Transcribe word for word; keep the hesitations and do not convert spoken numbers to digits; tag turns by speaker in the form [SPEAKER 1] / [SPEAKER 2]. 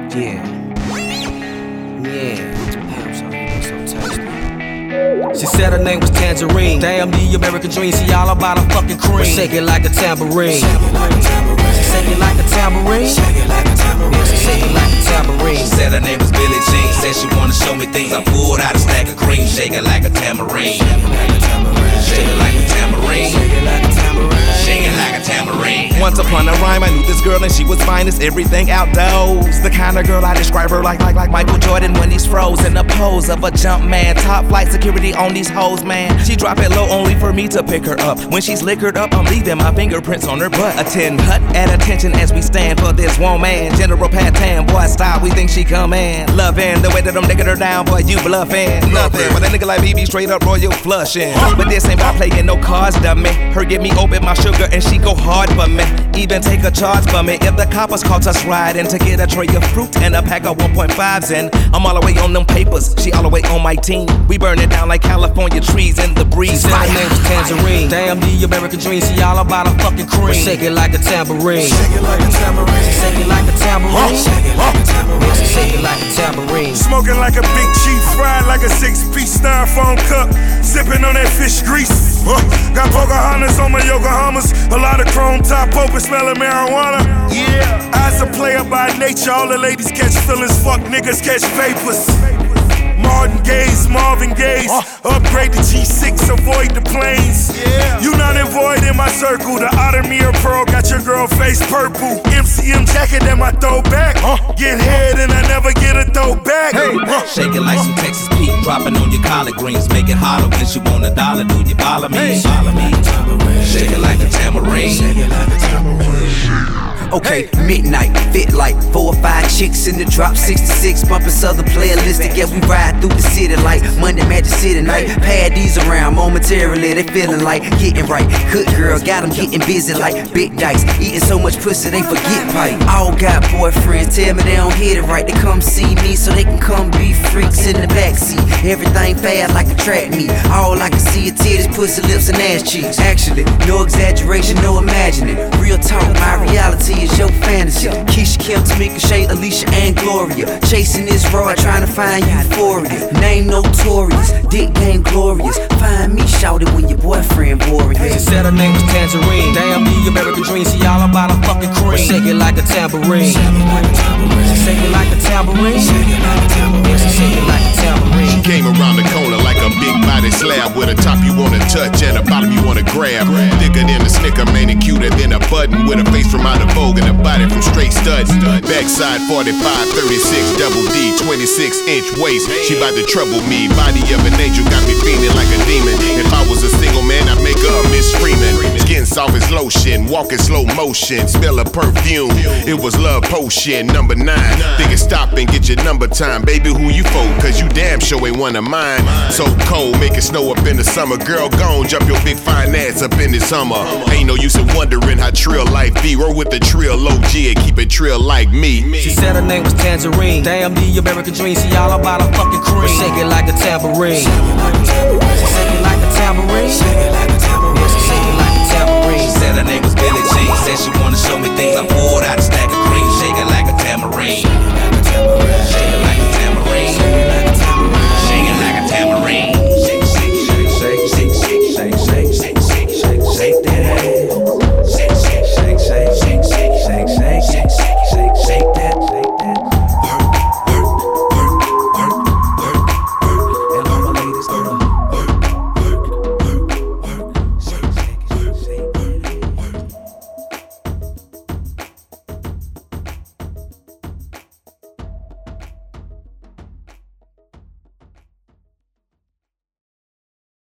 [SPEAKER 1] Yeah. Yeah. Damn, son, you look so tasty. She said her name was Tangerine. Damn, the American dream. See all about a fucking cream. Shake it like a tambourine. Shake it like a tambourine. Shake it like a tambourine. Shake it like a tambourine. Yeah, she shake it like a tambourine.
[SPEAKER 2] She said her name was Billie Jean. Said she wanna show me things. I pulled out a stack of cream. Shake it like a tambourine. Shake it like a tambourine. Shake it like a tambourine. Shake it like a tambourine. Shake it like a tambourine.
[SPEAKER 3] Once upon a rhyme, I knew this girl and she was fine as everything outdoors. The kind of girl I describe her like like like Michael Jordan when he's froze in the pose of a jump man. Top flight security on these hoes, man. She drop it low only for me to pick her up. When she's liquored up, I'm leaving my fingerprints on her butt. Attend hut at attention as we stand for this woman. General Patan, boy style, we think she come in. Loving the way that I'm nicking her down, boy you bluffing. Nothing but a nigga like B B straight up royal flushing. But this ain't about playing no cards, dummy. Her give me open my sugar and she go hard for me. Even take a charge for me if the coppers caught us riding to get a tray of fruit and a pack of one point fives in. I'm all the way on them papers, she all the way on my team. We burn it down like California trees in the breeze.
[SPEAKER 1] She said her name was Tangerine. Damn, the American dream. See all about a fucking cream. Shake it like a tambourine. Shake it like a tambourine. Shake it like a tambourine. Shake it like a tambourine. She shake it like a tambourine.
[SPEAKER 4] Smoking like a big chief, fried like a six-piece styrofoam cup. Sipping on that fish grease. Uh, got Pocahontas on my Yokohamas. A lot of chrome top open, smelling marijuana. Yeah, I's a player by nature. All the ladies catch feelings, fuck niggas catch vapors. Martin Gaye, Marvin Gaye, upgrade to G six, avoid the planes. Yeah. You not in void in my circle. The Ottermere Pearl got your girl face purple. M C M jacket that my throwback. Uh. Get head and I never get a throwback. Hey. Uh.
[SPEAKER 2] Shake it like some Texas Pete, dropping on your collard greens. Make it holler when she want a dollar. Do you follow me? Hey. Follow me. Shake it like a tambourine. Shake it like a tambourine.
[SPEAKER 5] Okay, midnight, fit like four or five chicks in the drop, sixty-six bumping Southern playalistic. Yeah, we ride through the city like Monday Magic City night. Pad these around momentarily, they feeling like getting right. Good girl, got them getting busy like big dice. Eating so much pussy, they forget pipe. All got boyfriends, tell me they don't hit it right. They come see me so they can come be freaks in the backseat. Everything fast like a track meet. All I can see is titties, pussy, lips, and ass cheeks. Actually, no exaggeration, no imagining. Real talk, my reality is your fantasy. Keisha, Kim, Tamika, Shay, Alicia, and Gloria. Chasing this rod, trying to find euphoria. Name notorious, dick game glorious. Find me, shout it when your boyfriend boring.
[SPEAKER 1] She said her name was Tangerine. Damn, the American dream. See all about a fucking cream. Shake it like a tambourine. Shake it like a tambourine. Shake it like a tambourine. Shake it like a tambourine. She shake it like a tambourine.
[SPEAKER 6] She came around the corner like a big body slab with a top you wanna touch and a bottom you wanna grab. Thicker than a Snicker, man, and cuter than a button with a face from out of Vogue and a body from straight studs. Backside forty-five, thirty-six, double D, twenty-six inch waist. She bout to trouble me. Body of an angel got me feeling like a demon. If I was a single man, I'd make her Miss Freeman. Skin soft as lotion, walking slow motion, smell of perfume. It was love potion. Number nine, think it stop and get your number time. Baby, who you for? Cause you damn sure ain't one of mine. So cold, make it snow up in the summer. Girl, gone, jump your big fine ass up in this Hummer. Ain't no use in wondering how trill life be. Roll with the trill O G and keep it trill like me.
[SPEAKER 1] She said her name was Tangerine. Damn, the American dream. See all about a fucking cream. Shake it like a tambourine. Shake it like a tambourine. Shake it like a tambourine. Shake it like a tambourine.